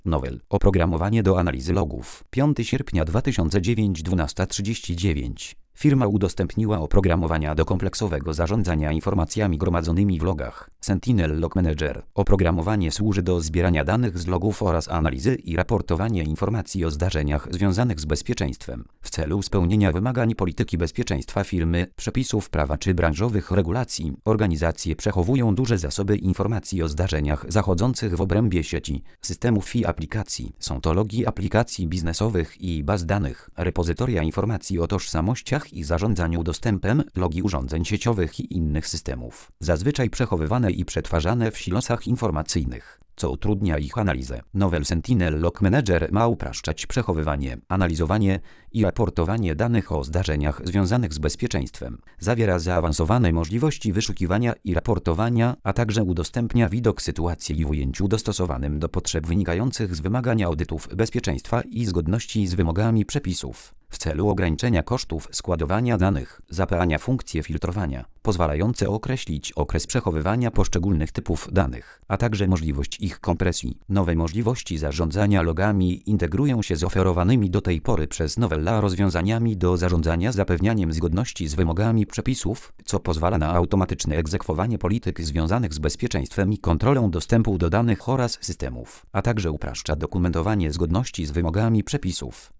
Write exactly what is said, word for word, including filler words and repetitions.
Nowel. Oprogramowanie do analizy logów. piątego sierpnia dwa tysiące dziewiątego, dwunasta trzydzieści dziewięć. Firma udostępniła oprogramowania do kompleksowego zarządzania informacjami gromadzonymi w logach. Sentinel Log Manager. Oprogramowanie służy do zbierania danych z logów oraz analizy i raportowania informacji o zdarzeniach związanych z bezpieczeństwem. W celu spełnienia wymagań polityki bezpieczeństwa firmy, przepisów prawa czy branżowych regulacji, organizacje przechowują duże zasoby informacji o zdarzeniach zachodzących w obrębie sieci, systemów i aplikacji. Są to logi aplikacji biznesowych i baz danych, repozytoria informacji o tożsamościach i zarządzaniu dostępem, logi urządzeń sieciowych i innych systemów, zazwyczaj przechowywane i przetwarzane w silosach informacyjnych, co utrudnia ich analizę. Nowel Sentinel Log Manager ma upraszczać przechowywanie, analizowanie i raportowanie danych o zdarzeniach związanych z bezpieczeństwem. Zawiera zaawansowane możliwości wyszukiwania i raportowania, a także udostępnia widok sytuacji w ujęciu dostosowanym do potrzeb wynikających z wymagań audytów bezpieczeństwa i zgodności z wymogami przepisów. W celu ograniczenia kosztów składowania danych, zapewnia funkcje filtrowania, pozwalające określić okres przechowywania poszczególnych typów danych, a także możliwość ich kompresji. Nowe możliwości zarządzania logami integrują się z oferowanymi do tej pory przez Novella rozwiązaniami do zarządzania zapewnianiem zgodności z wymogami przepisów, co pozwala na automatyczne egzekwowanie polityk związanych z bezpieczeństwem i kontrolą dostępu do danych oraz systemów, a także upraszcza dokumentowanie zgodności z wymogami przepisów.